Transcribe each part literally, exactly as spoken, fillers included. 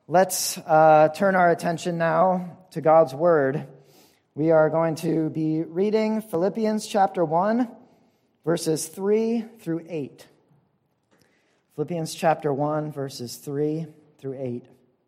Let's uh, turn our attention now to God's Word. We are going to be reading Philippians chapter one, verses three through eight. Philippians chapter one, verses three through eight.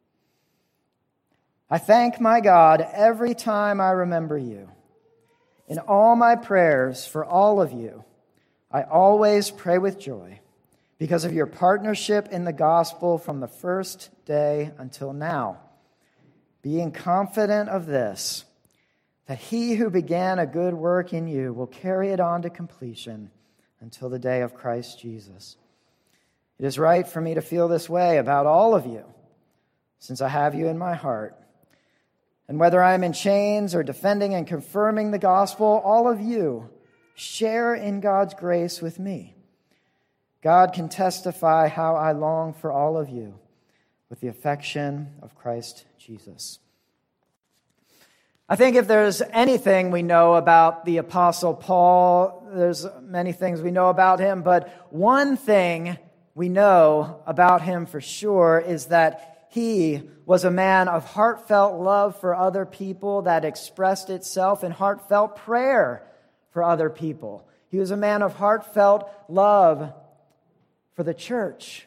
I thank my God every time I remember you. In all my prayers for all of you, I always pray with joy because of your partnership in the gospel from the first day until now, being confident of this, that he who began a good work in you will carry it on to completion until the day of Christ Jesus. It is right for me to feel this way about all of you, since I have you in my heart. And whether I am in chains or defending and confirming the gospel, all of you share in God's grace with me. God can testify how I long for all of you with the affection of Christ Jesus. I think if there's anything we know about the Apostle Paul, there's many things we know about him, but one thing we know about him for sure is that he was a man of heartfelt love for other people that expressed itself in heartfelt prayer for other people. He was a man of heartfelt love for the church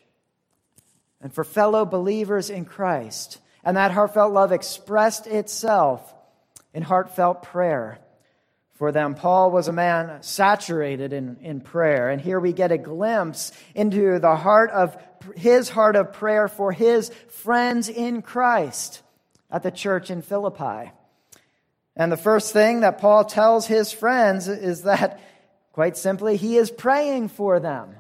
and for fellow believers in Christ. And that heartfelt love expressed itself in heartfelt prayer for them. Paul was a man saturated in, in prayer. And here we get a glimpse into the heart of his heart of prayer for his friends in Christ at the church in Philippi. And the first thing that Paul tells his friends is that, quite simply, he is praying for them.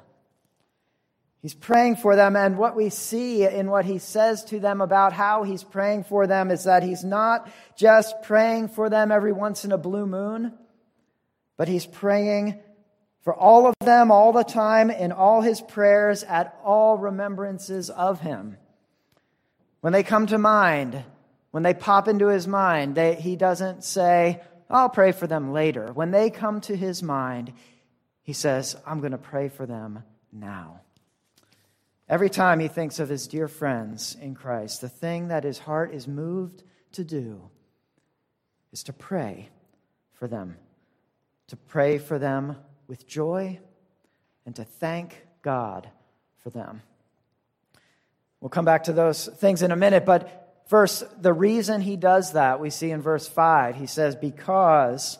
He's praying for them, and what we see in what he says to them about how he's praying for them is that he's not just praying for them every once in a blue moon, but he's praying for all of them all the time in all his prayers at all remembrances of him. When they come to mind, when they pop into his mind, they, he doesn't say, I'll pray for them later. When they come to his mind, he says, I'm going to pray for them now. Every time he thinks of his dear friends in Christ, the thing that his heart is moved to do is to pray for them, to pray for them with joy, and to thank God for them. We'll come back to those things in a minute, but first, the reason he does that, we see in verse five. He says, because,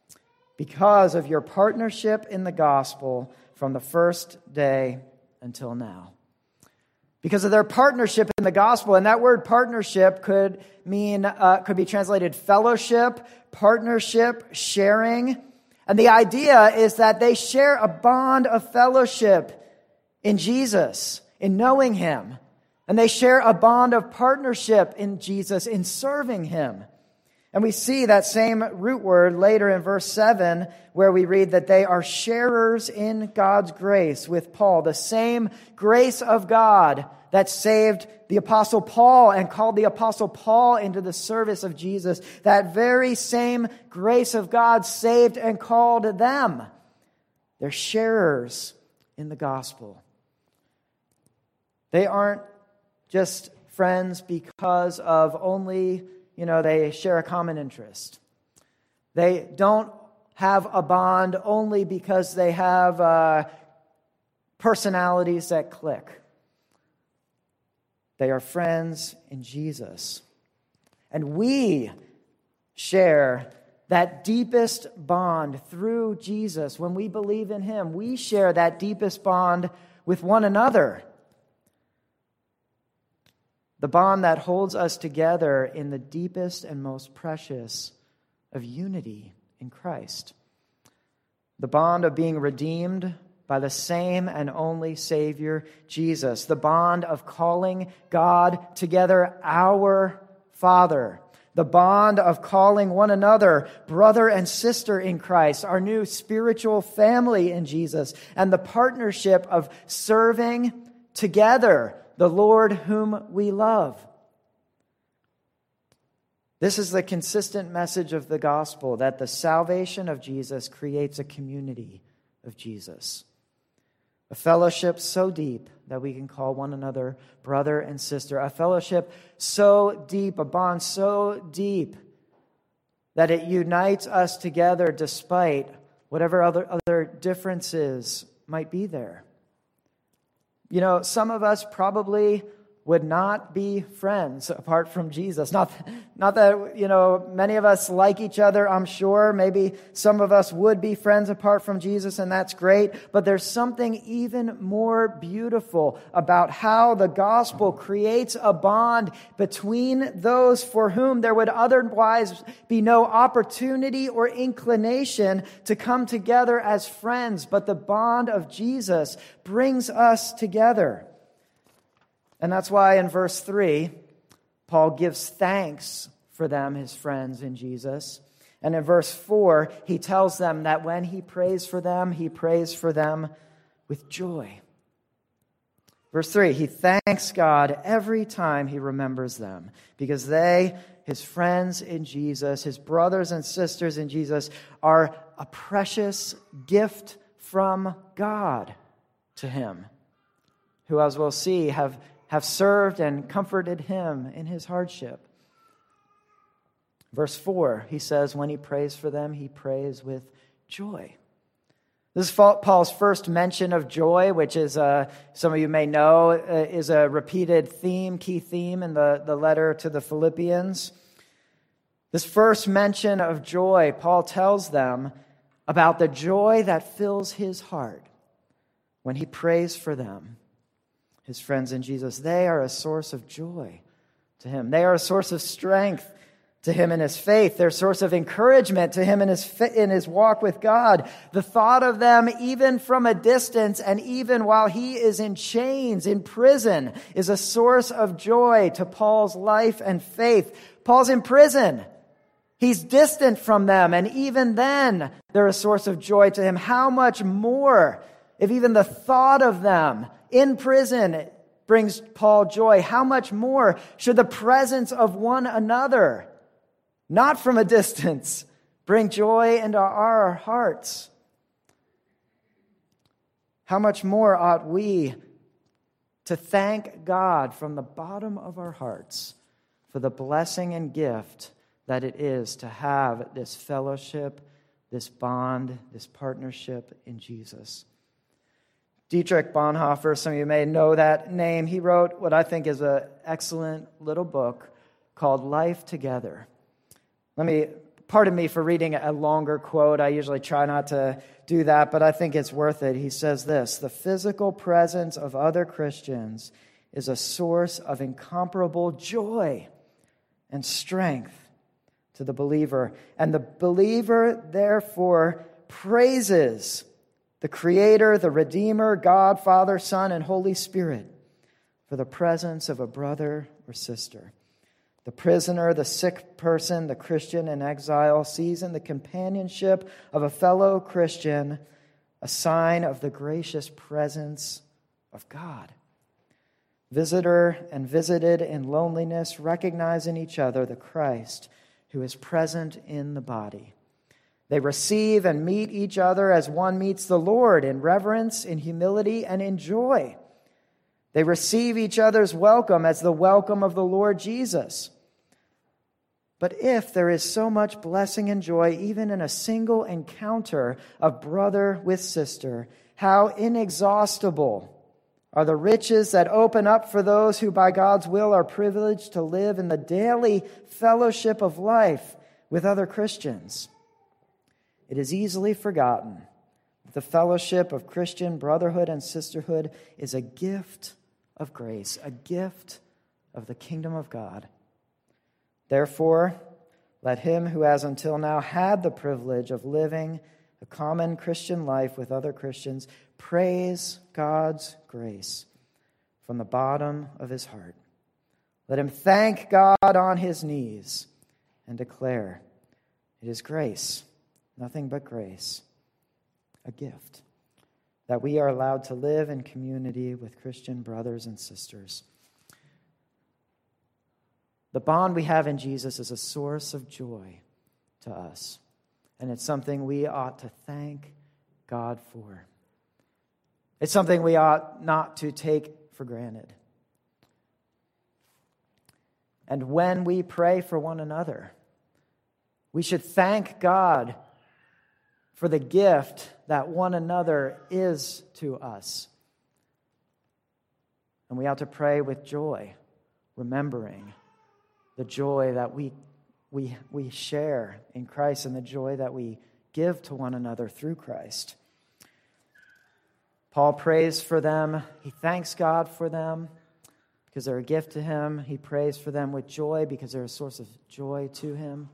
because of your partnership in the gospel from the first day until now. Because of their partnership in the gospel, and that word partnership could mean, uh, could be translated fellowship, partnership, sharing. And the idea is that they share a bond of fellowship in Jesus, in knowing him. And they share a bond of partnership in Jesus, in serving him. And we see that same root word later in verse seven, where we read that they are sharers in God's grace with Paul. The same grace of God that saved the Apostle Paul and called the Apostle Paul into the service of Jesus. That very same grace of God saved and called them. They're sharers in the gospel. They aren't just friends because of only, you know, they share a common interest. They don't have a bond only because they have uh, personalities that click. They are friends in Jesus. And we share that deepest bond through Jesus. When we believe in him, we share that deepest bond with one another. The bond that holds us together in the deepest and most precious of unity in Christ. The bond of being redeemed by the same and only Savior, Jesus. The bond of calling God together our Father. The bond of calling one another brother and sister in Christ, our new spiritual family in Jesus. And the partnership of serving together the Lord whom we love. This is the consistent message of the gospel, that the salvation of Jesus creates a community of Jesus. A fellowship so deep that we can call one another brother and sister. A fellowship so deep, a bond so deep, that it unites us together despite whatever other, other differences might be there. You know, some of us probably would not be friends apart from Jesus. Not, not that, you know, many of us like each other, I'm sure. Maybe some of us would be friends apart from Jesus, and that's great. But there's something even more beautiful about how the gospel creates a bond between those for whom there would otherwise be no opportunity or inclination to come together as friends. But the bond of Jesus brings us together. And that's why in verse three, Paul gives thanks for them, his friends in Jesus. And in verse four, he tells them that when he prays for them, he prays for them with joy. Verse three, he thanks God every time he remembers them, because they, his friends in Jesus, his brothers and sisters in Jesus, are a precious gift from God to him, who, as we'll see, have have served and comforted him in his hardship. Verse four, he says, when he prays for them, he prays with joy. This is Paul's first mention of joy, which is, uh, some of you may know, uh, is a repeated theme, key theme in the, the letter to the Philippians. This first mention of joy, Paul tells them about the joy that fills his heart when he prays for them. His friends in Jesus, they are a source of joy to him. They are a source of strength to him in his faith. They're a source of encouragement to him in his in his walk with God. The thought of them, even from a distance and even while he is in chains, in prison, is a source of joy to Paul's life and faith. Paul's in prison. He's distant from them, and even then, they're a source of joy to him. How much more, if even the thought of them in prison brings Paul joy, how much more should the presence of one another, not from a distance, bring joy into our hearts? How much more ought we to thank God from the bottom of our hearts for the blessing and gift that it is to have this fellowship, this bond, this partnership in Jesus. Dietrich Bonhoeffer, some of you may know that name. He wrote what I think is an excellent little book called Life Together. Let me, pardon me for reading a longer quote. I usually try not to do that, but I think it's worth it. He says this: the physical presence of other Christians is a source of incomparable joy and strength to the believer. And the believer, therefore, praises the Creator, the Redeemer, God, Father, Son, and Holy Spirit for the presence of a brother or sister. The prisoner, the sick person, the Christian in exile sees in the companionship of a fellow Christian a sign of the gracious presence of God. Visitor and visited in loneliness recognize in each other the Christ who is present in the body. They receive and meet each other as one meets the Lord, in reverence, in humility, and in joy. They receive each other's welcome as the welcome of the Lord Jesus. But if there is so much blessing and joy, even in a single encounter of brother with sister, how inexhaustible are the riches that open up for those who by God's will are privileged to live in the daily fellowship of life with other Christians. It is easily forgotten that the fellowship of Christian brotherhood and sisterhood is a gift of grace, a gift of the kingdom of God. Therefore, let him who has until now had the privilege of living a common Christian life with other Christians praise God's grace from the bottom of his heart. Let him thank God on his knees and declare, it is grace, nothing but grace, a gift, that we are allowed to live in community with Christian brothers and sisters. The bond we have in Jesus is a source of joy to us, and it's something we ought to thank God for. It's something we ought not to take for granted. And when we pray for one another, we should thank God for the gift that one another is to us. And we ought to pray with joy, remembering the joy that we, we, we share in Christ and the joy that we give to one another through Christ. Paul prays for them. He thanks God for them because they're a gift to him. He prays for them with joy because they're a source of joy to him.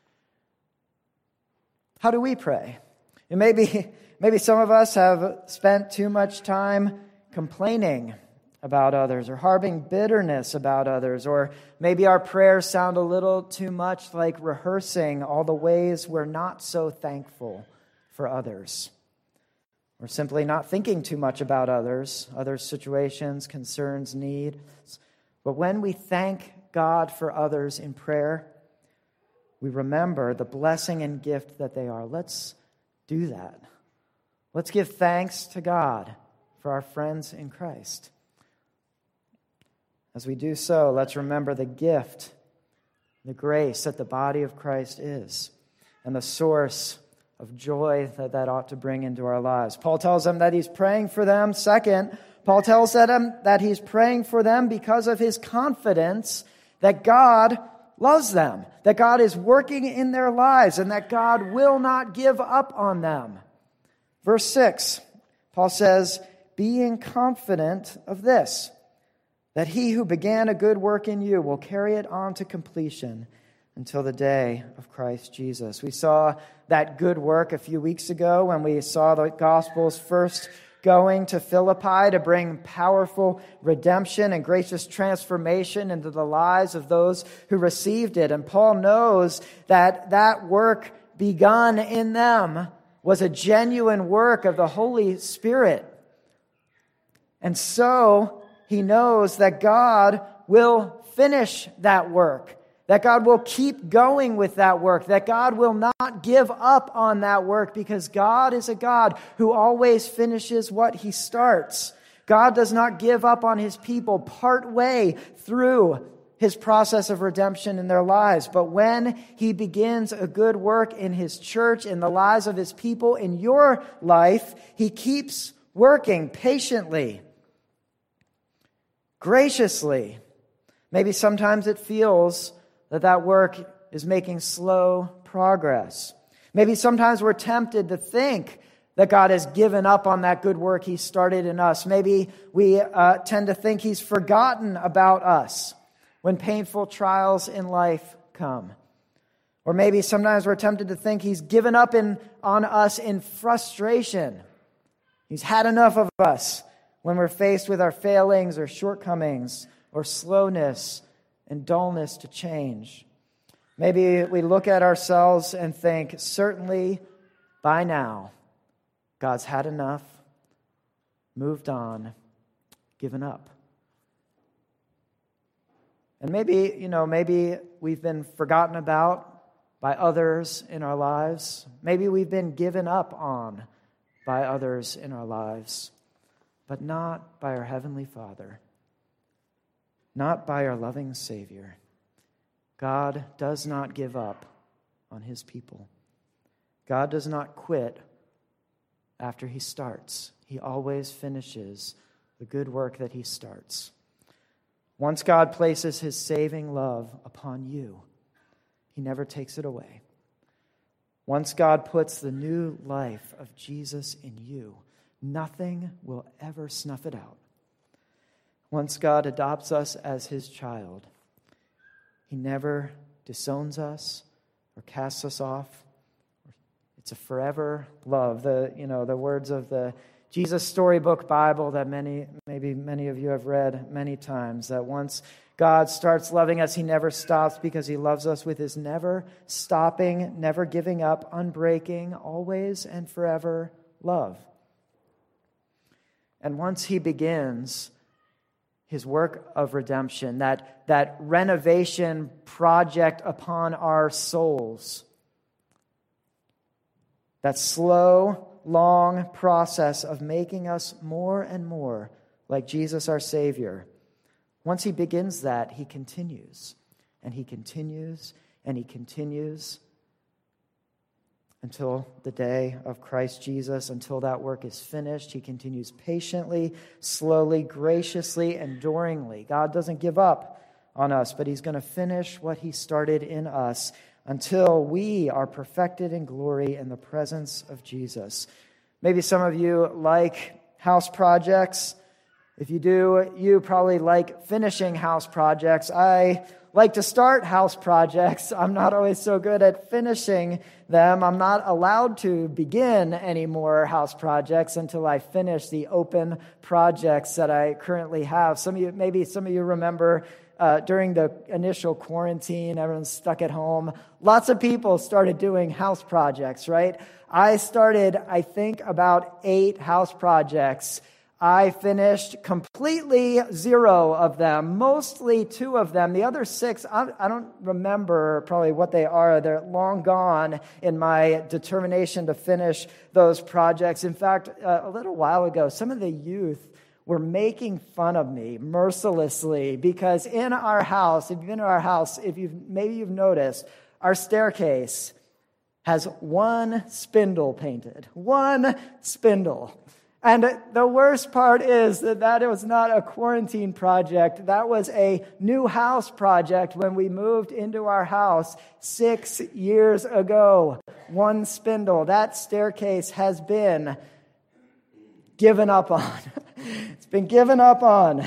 How do we pray? And maybe, maybe some of us have spent too much time complaining about others or harboring bitterness about others, or maybe our prayers sound a little too much like rehearsing all the ways we're not so thankful for others. Or simply not thinking too much about others, others' situations, concerns, needs. But when we thank God for others in prayer, we remember the blessing and gift that they are. Let's do that. Let's give thanks to God for our friends in Christ. As we do so, let's remember the gift, the grace that the body of Christ is, and the source of joy that that ought to bring into our lives. Paul tells them that he's praying for them. Second, Paul tells them that he's praying for them because of his confidence that God loves them, that God is working in their lives, and that God will not give up on them. Verse six, Paul says, being confident of this, that he who began a good work in you will carry it on to completion until the day of Christ Jesus. We saw that good work a few weeks ago when we saw the Gospels first going to Philippi to bring powerful redemption and gracious transformation into the lives of those who received it. And Paul knows that that work begun in them was a genuine work of the Holy Spirit. And so he knows that God will finish that work, that God will keep going with that work, that God will not give up on that work, because God is a God who always finishes what he starts. God does not give up on his people partway through his process of redemption in their lives. But when he begins a good work in his church, in the lives of his people, in your life, he keeps working patiently, graciously. Maybe sometimes it feels that that work is making slow progress. Maybe sometimes we're tempted to think that God has given up on that good work he started in us. Maybe we uh, tend to think he's forgotten about us when painful trials in life come. Or maybe sometimes we're tempted to think he's given up in, on us in frustration. He's had enough of us when we're faced with our failings or shortcomings or slowness and dullness to change. Maybe we look at ourselves and think, certainly by now, God's had enough, moved on, given up. And maybe, you know, maybe we've been forgotten about by others in our lives. Maybe we've been given up on by others in our lives, but not by our Heavenly Father. Not by our loving Savior. God does not give up on his people. God does not quit after he starts. He always finishes the good work that he starts. Once God places his saving love upon you, he never takes it away. Once God puts the new life of Jesus in you, nothing will ever snuff it out. Once God adopts us as his child, he never disowns us or casts us off. It's a forever love. The, you know, the words of the Jesus Storybook Bible that many, maybe many of you have read many times, that once God starts loving us, he never stops, because he loves us with his never stopping, never giving up, unbreaking, always and forever love. And once he begins his work of redemption, that, that renovation project upon our souls, that slow, long process of making us more and more like Jesus our Savior. Once he begins that, he continues, and he continues, and he continues until the day of Christ Jesus, until that work is finished. He continues patiently, slowly, graciously, enduringly. God doesn't give up on us, but he's going to finish what he started in us until we are perfected in glory in the presence of Jesus. Maybe some of you like house projects. If you do, you probably like finishing house projects. I like to start house projects. I'm not always so good at finishing them. I'm not allowed to begin any more house projects until I finish the open projects that I currently have. Some of you, maybe some of you remember uh, during the initial quarantine, everyone's stuck at home. Lots of people started doing house projects, right? I started, I think, about eight house projects. I finished completely zero of them, mostly two of them. The other six, I, I don't remember probably what they are. They're long gone in my determination to finish those projects. In fact, uh, a little while ago, some of the youth were making fun of me mercilessly because in our house, if you've been to our house, if you've maybe you've noticed, our staircase has one spindle painted. One spindle. And the worst part is that that was not a quarantine project. That was a new house project when we moved into our house six years ago. One spindle. That staircase has been given up on. It's been given up on.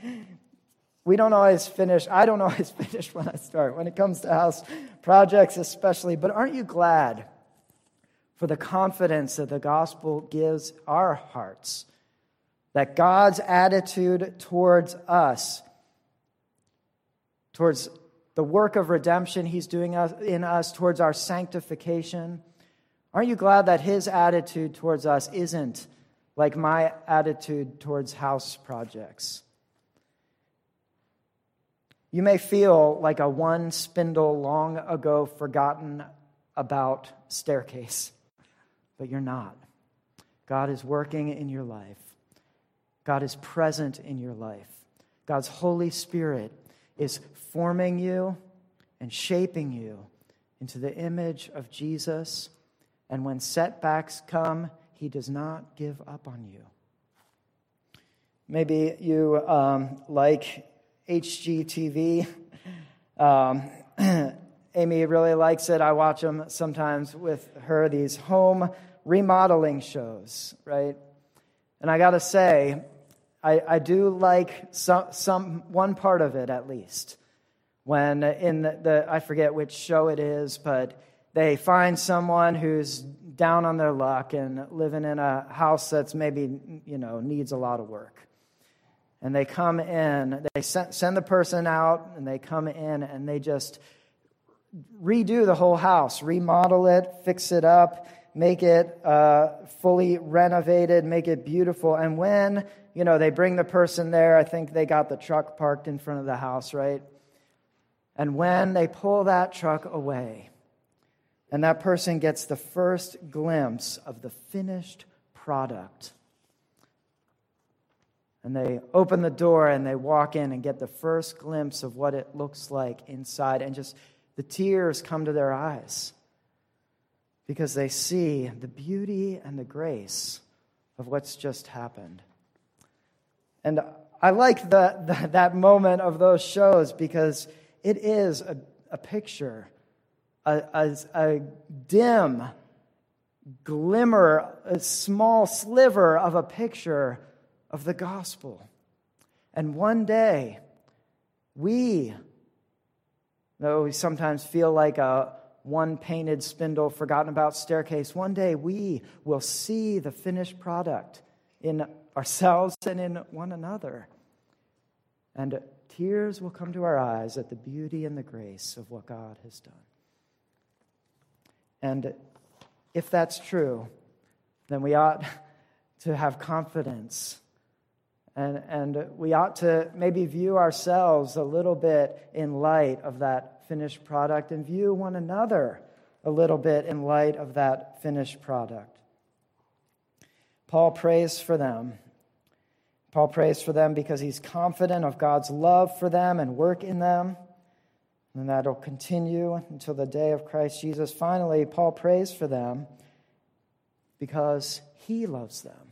We don't always finish. I don't always finish when I start, when it comes to house projects especially. But aren't you glad for the confidence that the gospel gives our hearts, that God's attitude towards us, towards the work of redemption he's doing in us, towards our sanctification? Aren't you glad that his attitude towards us isn't like my attitude towards house projects? You may feel like a one spindle long ago forgotten about staircase, but you're not. God is working in your life. God is present in your life. God's Holy Spirit is forming you and shaping you into the image of Jesus. And when setbacks come, he does not give up on you. Maybe you um, like H G T V. Um, Amy really likes it. I watch them sometimes with her, these home remodeling shows, right? And I got to say, I, I do like some, some one part of it at least. When in the, the, I forget which show it is, but they find someone who's down on their luck and living in a house that's maybe, you know, needs a lot of work. And they come in, they send the person out, and they come in and they just redo the whole house, remodel it, fix it up, make it uh, fully renovated, make it beautiful. And when, you know, they bring the person there, I think they got the truck parked in front of the house, right? And when they pull that truck away, and that person gets the first glimpse of the finished product, and they open the door and they walk in and get the first glimpse of what it looks like inside, and just the tears come to their eyes because they see the beauty and the grace of what's just happened. And I like the, the, that moment of those shows because it is a, a picture, a, a, a dim glimmer, a small sliver of a picture of the gospel. And one day, we, though we sometimes feel like a one painted spindle, forgotten about staircase, one day we will see the finished product in ourselves and in one another. And tears will come to our eyes at the beauty and the grace of what God has done. And if that's true, then we ought to have confidence. And, and we ought to maybe view ourselves a little bit in light of that finished product and view one another a little bit in light of that finished product. Paul prays for them Paul prays for them because he's confident of God's love for them and work in them. And that'll continue until the day of Christ Jesus. Finally, Paul prays for them because he loves them.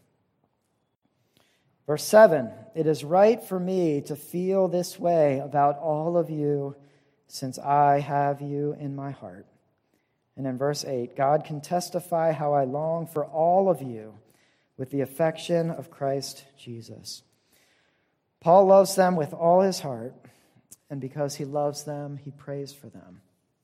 Verse seven, it is right for me to feel this way about all of you since I have you in my heart. And in verse eight, God can testify how I long for all of you with the affection of Christ Jesus. Paul loves them with all his heart, and because he loves them, he prays for them.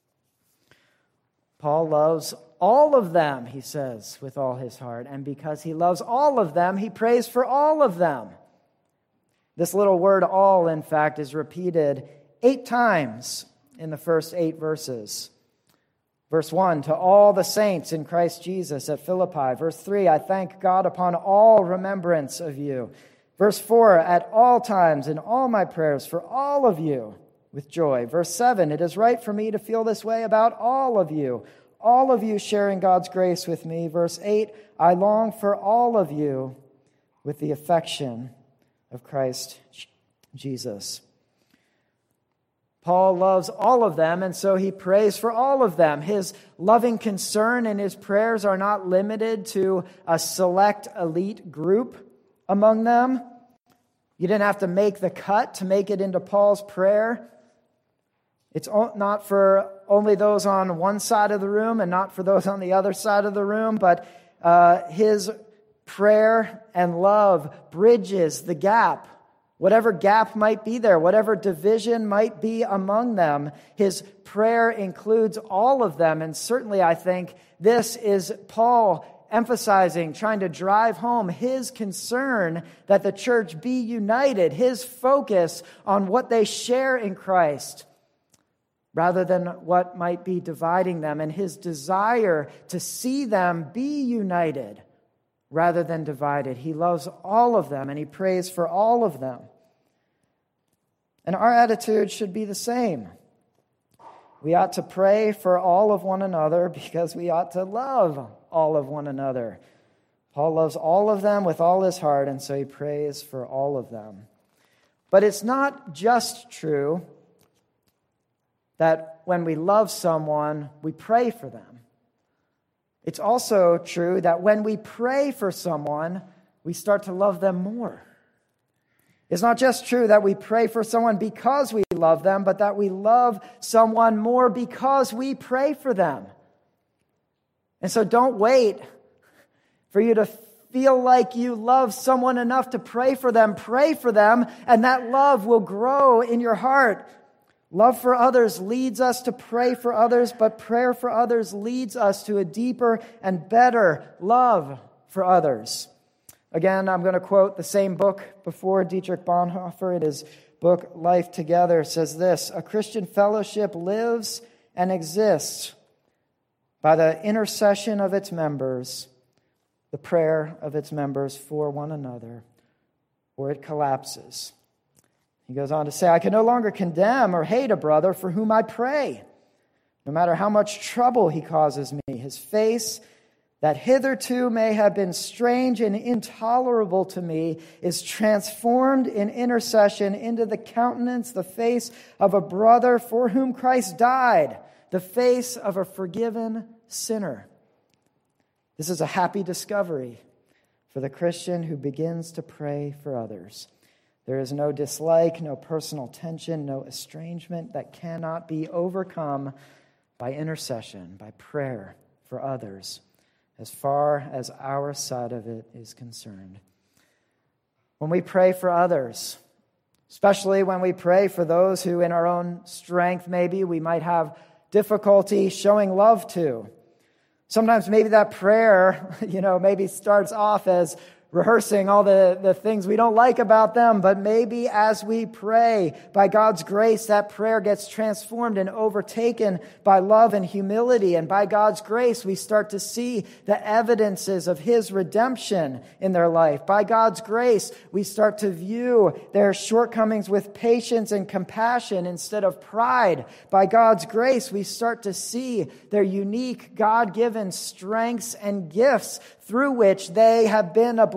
Paul loves all of them, he says, with all his heart. And because he loves all of them, he prays for all of them. This little word all, in fact, is repeated eight times in the first eight verses. Verse one, to all the saints in Christ Jesus at Philippi. Verse three, I thank God upon all remembrance of you. Verse four, at all times in all my prayers for all of you with joy. Verse seven, it is right for me to feel this way about all of you, all of you sharing God's grace with me. Verse eight, I long for all of you with the affection of Christ Jesus. Paul loves all of them, and so he prays for all of them. His loving concern and his prayers are not limited to a select elite group among them. You didn't have to make the cut to make it into Paul's prayer. It's not for only those on one side of the room and not for those on the other side of the room, but uh, his prayer and love bridges the gap. Whatever gap might be there, whatever division might be among them, his prayer includes all of them. And certainly I think this is Paul emphasizing, trying to drive home his concern that the church be united, his focus on what they share in Christ, rather than what might be dividing them, and his desire to see them be united rather than divided. He loves all of them, and he prays for all of them. And our attitude should be the same. We ought to pray for all of one another because we ought to love all of one another. Paul loves all of them with all his heart, and so he prays for all of them. But it's not just true that when we love someone, we pray for them. It's also true that when we pray for someone, we start to love them more. It's not just true that we pray for someone because we love them, but that we love someone more because we pray for them. And so don't wait for you to feel like you love someone enough to pray for them. Pray for them, and that love will grow in your heart. Love for others leads us to pray for others, but prayer for others leads us to a deeper and better love for others. Again, I'm going to quote the same book before, Dietrich Bonhoeffer. In his book, Life Together, says this: a Christian fellowship lives and exists by the intercession of its members, the prayer of its members for one another, or it collapses. He goes on to say, I can no longer condemn or hate a brother for whom I pray, no matter how much trouble he causes me. His face, that hitherto may have been strange and intolerable to me, is transformed in intercession into the countenance, the face of a brother for whom Christ died, the face of a forgiven sinner. This is a happy discovery for the Christian who begins to pray for others. There is no dislike, no personal tension, no estrangement that cannot be overcome by intercession, by prayer for others, as far as our side of it is concerned. When we pray for others, especially when we pray for those who in our own strength maybe we might have difficulty showing love to, sometimes maybe that prayer, you know, maybe starts off as rehearsing all the, the things we don't like about them, but maybe as we pray, by God's grace, that prayer gets transformed and overtaken by love and humility. And by God's grace, we start to see the evidences of His redemption in their life. By God's grace, we start to view their shortcomings with patience and compassion instead of pride. By God's grace, we start to see their unique God-given strengths and gifts through which they have been a blessing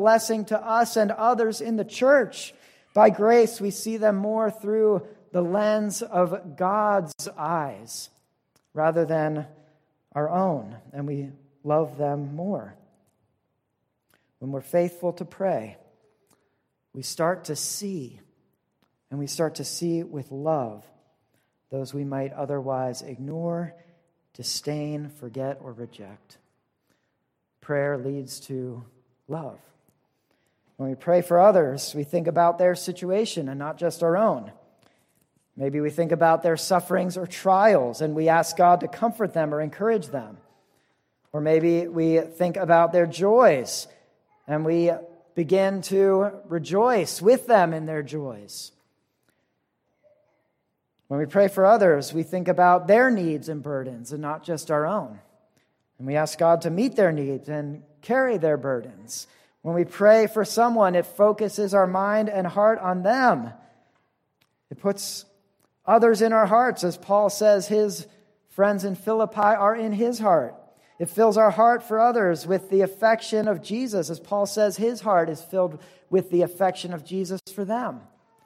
blessing to us and others in the church. By grace, we see them more through the lens of God's eyes rather than our own, and we love them more. When we're faithful to pray, we start to see, and we start to see with love those we might otherwise ignore, disdain, forget, or reject. Prayer leads to love. When we pray for others, we think about their situation and not just our own. Maybe we think about their sufferings or trials, and we ask God to comfort them or encourage them. Or maybe we think about their joys, and we begin to rejoice with them in their joys. When we pray for others, we think about their needs and burdens and not just our own. And we ask God to meet their needs and carry their burdens. When we pray for someone, it focuses our mind and heart on them. It puts others in our hearts, as Paul says his friends in Philippi are in his heart. It fills our heart for others with the affection of Jesus, as Paul says his heart is filled with the affection of Jesus for them.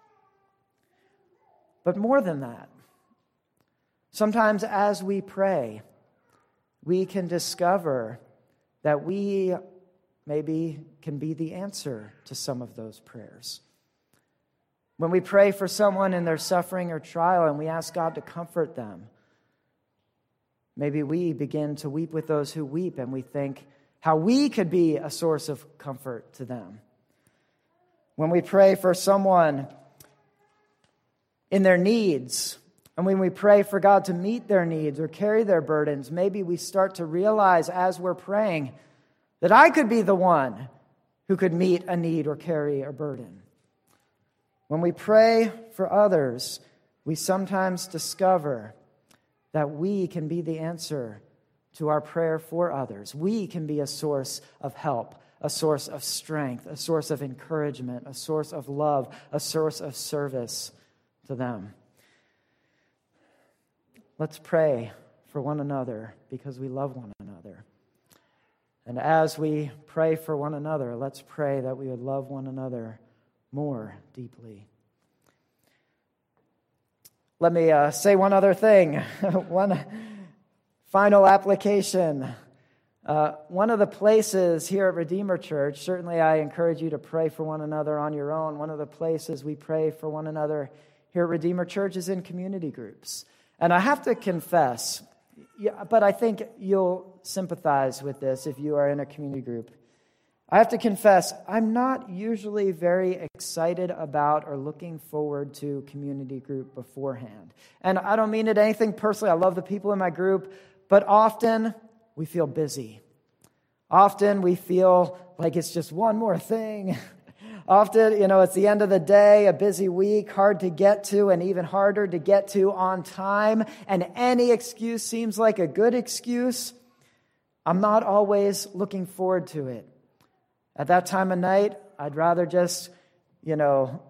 But more than that, sometimes as we pray, we can discover that we maybe can be the answer to some of those prayers. When we pray for someone in their suffering or trial and we ask God to comfort them, maybe we begin to weep with those who weep, and we think how we could be a source of comfort to them. When we pray for someone in their needs, and when we pray for God to meet their needs or carry their burdens, maybe we start to realize as we're praying that I could be the one who could meet a need or carry a burden. When we pray for others, we sometimes discover that we can be the answer to our prayer for others. We can be a source of help, a source of strength, a source of encouragement, a source of love, a source of service to them. Let's pray for one another because we love one another. And as we pray for one another, let's pray that we would love one another more deeply. Let me uh, say one other thing, one final application. Uh, one of the places here at Redeemer Church, certainly I encourage you to pray for one another on your own. One of the places we pray for one another here at Redeemer Church is in community groups. And I have to confess, yeah, but I think you'll sympathize with this if you are in a community group. I have to confess, I'm not usually very excited about or looking forward to community group beforehand. And I don't mean it anything personally. I love the people in my group, but often we feel busy. Often we feel like it's just one more thing. Often, you know, it's the end of the day, a busy week, hard to get to, and even harder to get to on time. And any excuse seems like a good excuse. I'm not always looking forward to it. At that time of night, I'd rather just, you know,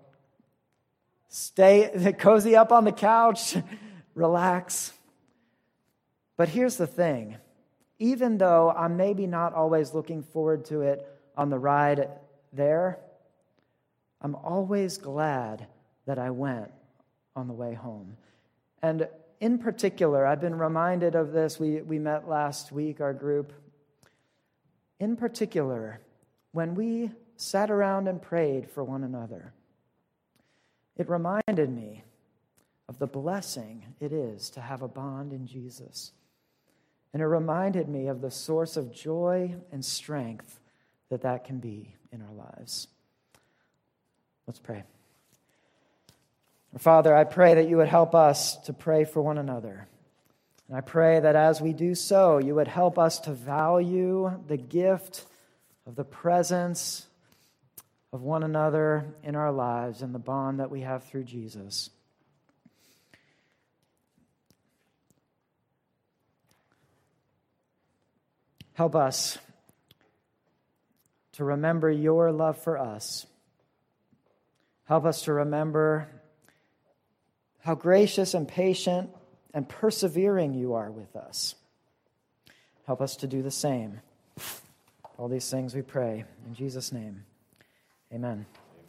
stay cozy up on the couch, relax. But here's the thing. Even though I'm maybe not always looking forward to it on the ride there, I'm always glad that I went on the way home. And in particular, I've been reminded of this. We, we met last week, our group. In particular, when we sat around and prayed for one another, it reminded me of the blessing it is to have a bond in Jesus. And it reminded me of the source of joy and strength that that can be in our lives. Let's pray. Father, I pray that you would help us to pray for one another. And I pray that as we do so, you would help us to value the gift of the presence of one another in our lives and the bond that we have through Jesus. Help us to remember your love for us. Help us to remember how gracious and patient and persevering you are with us. Help us to do the same. All these things we pray in Jesus' name. Amen.